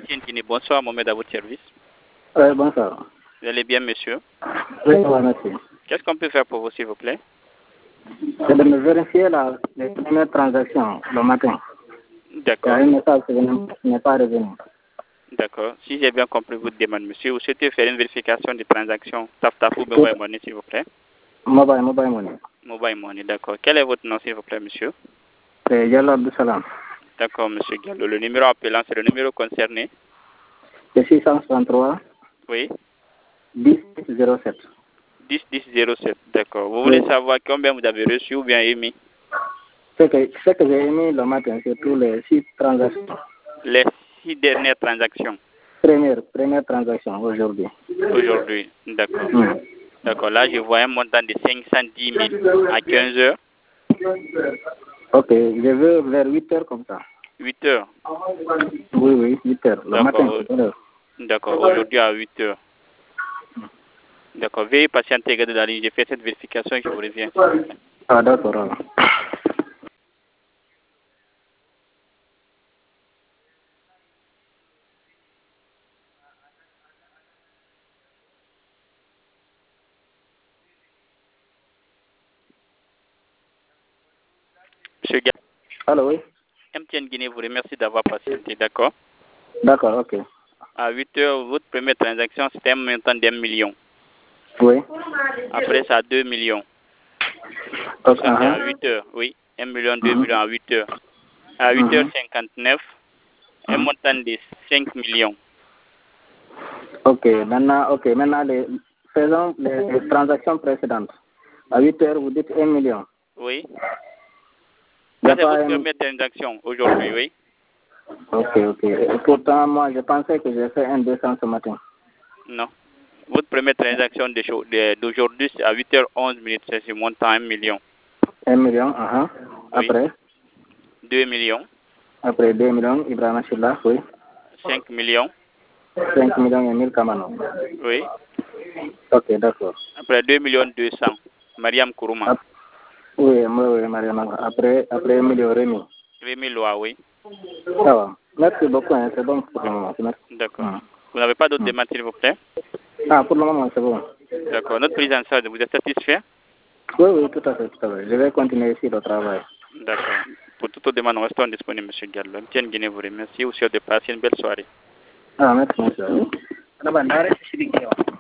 MTN Guinée, bonsoir, Mohamed à votre service. Bonsoir. Vous allez bien, monsieur? Oui, ça va, merci. Qu'est-ce qu'on peut faire pour vous, s'il vous plaît? C'est de me vérifier les premières transactions le matin. D'accord. Il y a un message qui n'est pas revenu. D'accord. Si j'ai bien compris votre demande, monsieur, vous souhaitez faire une vérification des transactions TAF ou Mobile Money, s'il vous plaît? Mobile Money. Mobile Money, d'accord. Quel est votre nom, s'il vous plaît, monsieur? C'est Diallo Abdussalam. D'accord, monsieur Gallo. Le numéro appelant, c'est le numéro concerné? C'est 663 Oui. 1007. 10-10-07, d'accord. Vous voulez savoir combien vous avez reçu ou bien émis? Ce que j'ai émis le matin, c'est tous les 6 transactions. Les 6 dernières transactions? Première transaction aujourd'hui. Aujourd'hui, d'accord. D'accord, là je vois un montant de 510 000 à 15 heures. Ok, je veux vers 8 heures comme ça. 8 heures? Oui, 8 heures. Le matin, c'est l'heure. D'accord, aujourd'hui à 8 heures. D'accord, veuillez patienter, gardez la ligne. J'ai fait cette vérification et je vous reviens. Ah, d'accord. Alors. Monsieur Gallo. Allô, oui. MTN Guinée vous remercie d'avoir patienté, d'accord? D'accord, ok. À 8 heures, votre première transaction, c'était un montant d'1 million. Oui. Après ça, 2 millions. Ok, Ça, c'est à 8 heures, oui. 1 million, 2 millions à 8 heures. À 8h59, un montant de 5 millions. Ok, maintenant, faisons les transactions précédentes. À 8 heures, vous dites 1 million. Oui. Il n'y Ça, a c'est pas votre première transaction aujourd'hui, oui. Ok. Et pourtant, moi, je pensais que j'ai fait un 200 ce matin. Non. Votre première transaction d'aujourd'hui, c'est à 8h11, c'est ce montant 1 million. 1 million, Oui. Après 2 millions. Après 2 millions, Ibrahim Chilla, oui. 5 millions. 5 millions et 1000 Kamano. Oui. Ok, d'accord. Après 2 millions 200, Mariam Kourouma. Oui, Mariam. Après 1 million Rémi. Rémi Loa, oui. Ça va. Merci beaucoup, hein, c'est bon pour le moment. D'accord. Vous n'avez pas d'autres demandes, s'il vous plaît? Pour le moment, c'est bon. D'accord. Notre prise en charge, vous êtes satisfait? Oui, tout à fait. Je vais continuer ici le travail. D'accord. Pour toute autre demande, restons disponibles, M. Gallo. MTN Guinée vous remercie. Vous souhaite de passer une belle soirée. Merci, monsieur.